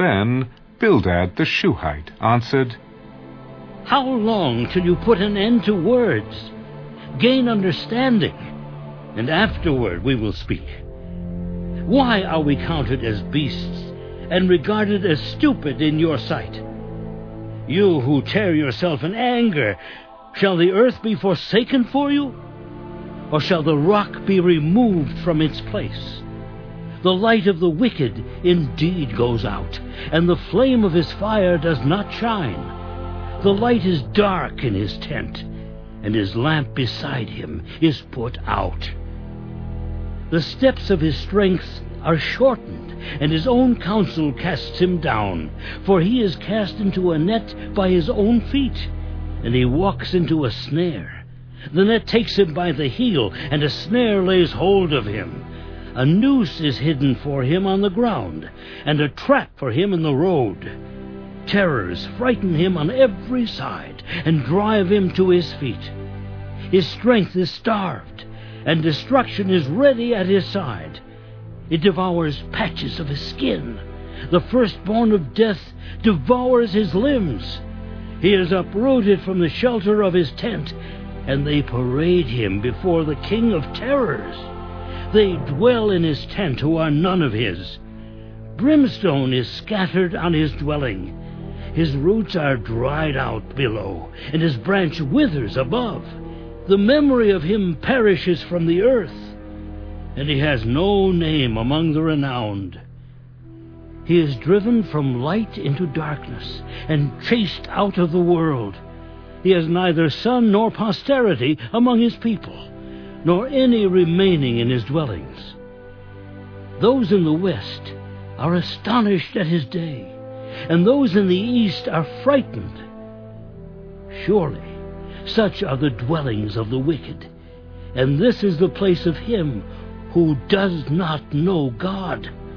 Then Bildad the Shuhite answered, How long till you put an end to words? Gain understanding, and afterward we will speak. Why are we counted as beasts and regarded as stupid in your sight? You who tear yourself in anger, shall the earth be forsaken for you? Or shall the rock be removed from its place? The light of the wicked indeed goes out, and the flame of his fire does not shine. The light is dark in his tent, and his lamp beside him is put out. The steps of his strength are shortened, and his own counsel casts him down. For he is cast into a net by his own feet, and he walks into a snare. The net takes him by the heel, and a snare lays hold of him. A noose is hidden for him on the ground, and a trap for him in the road. Terrors frighten him on every side, and drive him to his feet. His strength is starved, and destruction is ready at his side. It devours patches of his skin. The firstborn of death devours his limbs. He is uprooted from the shelter of his tent, and they parade him before the king of terrors. They dwell in his tent who are none of his. Brimstone is scattered on his dwelling. His roots are dried out below, and his branch withers above. The memory of him perishes from the earth, and he has no name among the renowned. He is driven from light into darkness, and chased out of the world. He has neither son nor posterity among his people, nor any remaining in his dwellings. Those in the west are astonished at his day, and those in the east are frightened. Surely such are the dwellings of the wicked, and this is the place of him who does not know God.